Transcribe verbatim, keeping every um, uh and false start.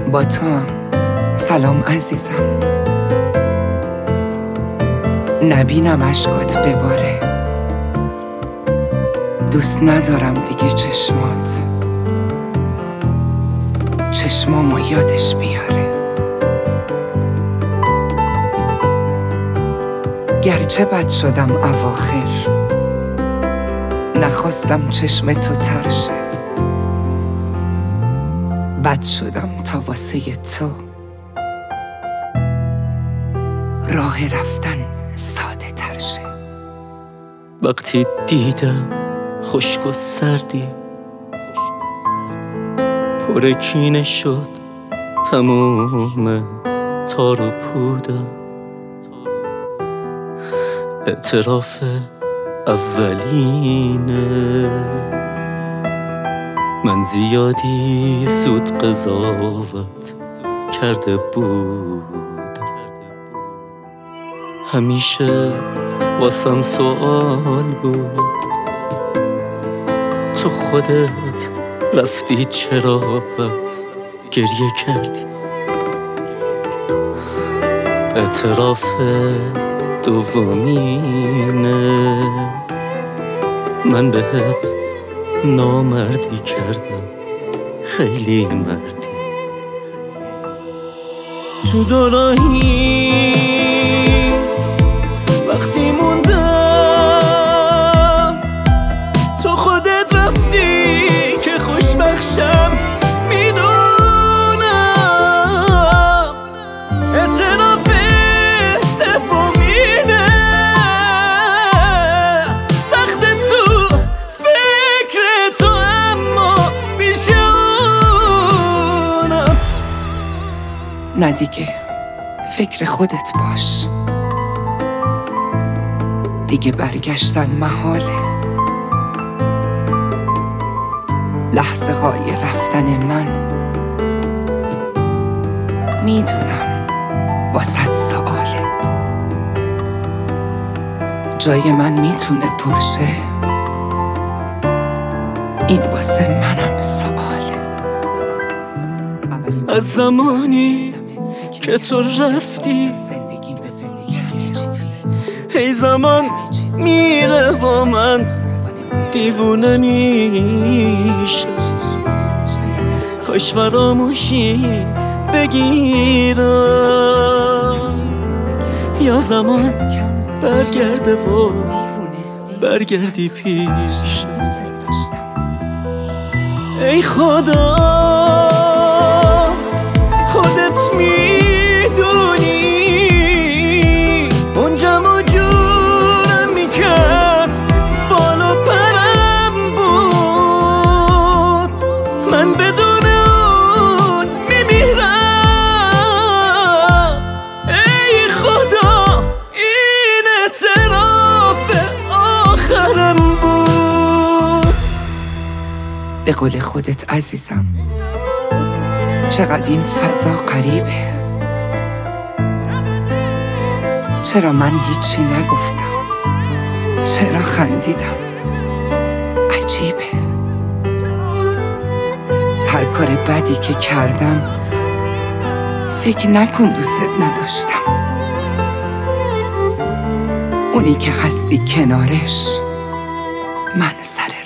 با تو هم. سلام عزیزم. نبینم اشکات بباره. دوست ندارم دیگه چشمات چشمامو یادش بیاره. گرچه بد شدم اواخر، نخواستم چشم تو ترشه. بد شدم تا واسه تو راه رفتن ساده تر شه. وقتی دیدم خشک و سردی پر کینه شد تموم تار و پودم. اعتراف اولینه، من زیادی زود قضاوت کرده بود. همیشه واسم سوال بود، تو خودت رفتی چرا پس گریه کردی؟ اعتراف دومینه، من بهت نامردی کردم، خیلی مردی. تو دوراهی وقتی موندم، تو خودت رفتی که خوشبخشم میدونم. اعتراف سومینه، سخت تو فکر تو اما بیشونم. نه دیگه فکر خودت باش، دیگه برگشتن محاله. لحظه های رفتن من میدونم با صد سواله. جای من میتونه پرشه، این واسه منم سواله. از زمانی که تو رفتی ای زمان میره با من دیوونه میشه. کاش فراموشی بگیرم یا زمان برگرده و برگردی پیش. ای خدا خودت میدونی اونجا موجودم میکرد، بالا پرم بود. من بدون اون میمیرم. ای خدا این اعتراف آخرم بود. به قول خودت عزیزم، چقدر این فضا غریبه. چرا من هیچی نگفتم؟ چرا خندیدم؟ عجیبه. هر کار بدی که کردم فکر نکن دوست نداشتم. اونی که هستی کنارش من سر